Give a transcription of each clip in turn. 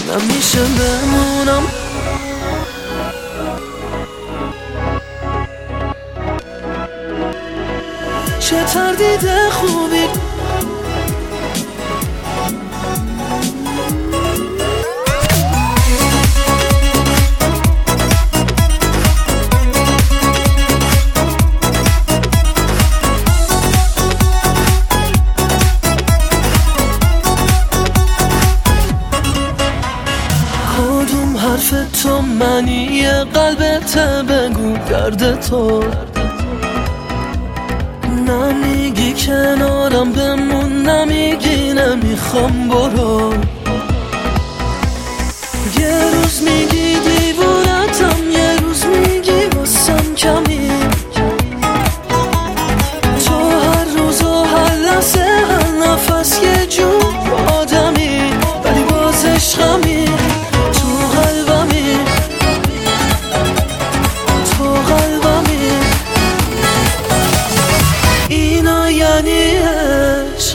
نمیشه بمونم. چه تردید خوبی کدوم حرف تو معنی قلبت بگو درد تو نمیگی کنارم بمون، نمیگی نمیخوام برو. یه روز میگی دیوونتم، یه روز میگی واسم کمی. تو هر روز و هر لحظه هر نفس یه جور آدمی، ولی باز عشقمی تو قلبمی، تو قلبمی. اینا یعنی عشق.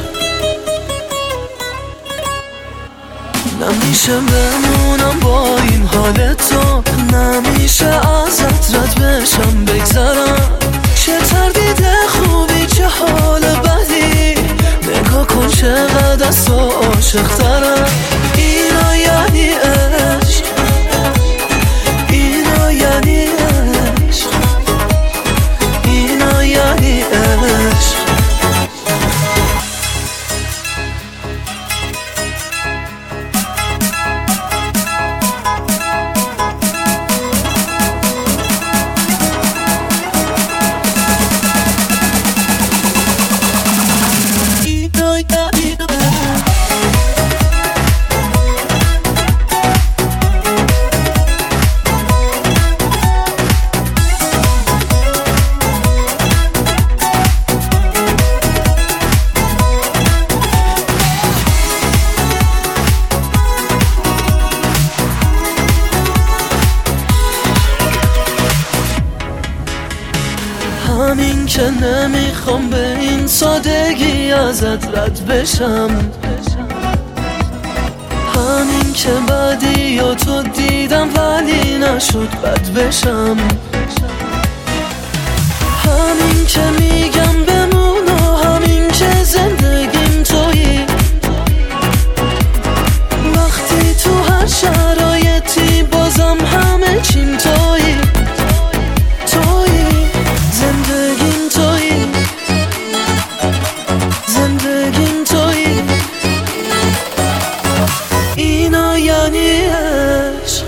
نمیشه بمونم با این حال تو، نمیشه ازت رد بشم بگذرم. چه تردید خوبی چه حال بدی، نگاه کن چقدر از تو عاشق ترم. اینا یعنی عشق، اینا یعنی عشق، اینا یعنی عشق. همین که نمیخوام به این سادگی ازت رد بشم، همین که بعدی یا تو دیدم ولی نشد بد بشم، همین که میگم بمون و همین که زندگیم تویی. وقتی تو هر شرایطی بازم همه چیم تویی، تویی زندگیم تویی، زندگیم تویی. اینا یعنی عشق.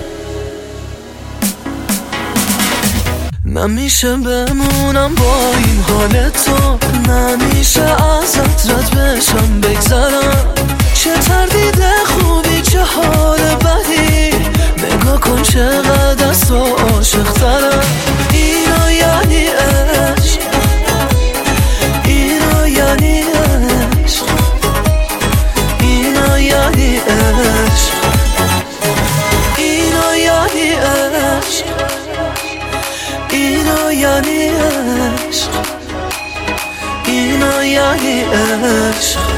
نمیشه بمونم با این حال تو، نمیشه ازت رد بشم بگذرم. چه تردید خوبی چه حال بدی، نگاه کن چقدر از تو عاشق ترم. اینا یعنی عشق، اینا یعنی عشق، اینا یعنی عشق، اینا یعنی عشق، اینا یعنی عشق، اینا یعنی عشق.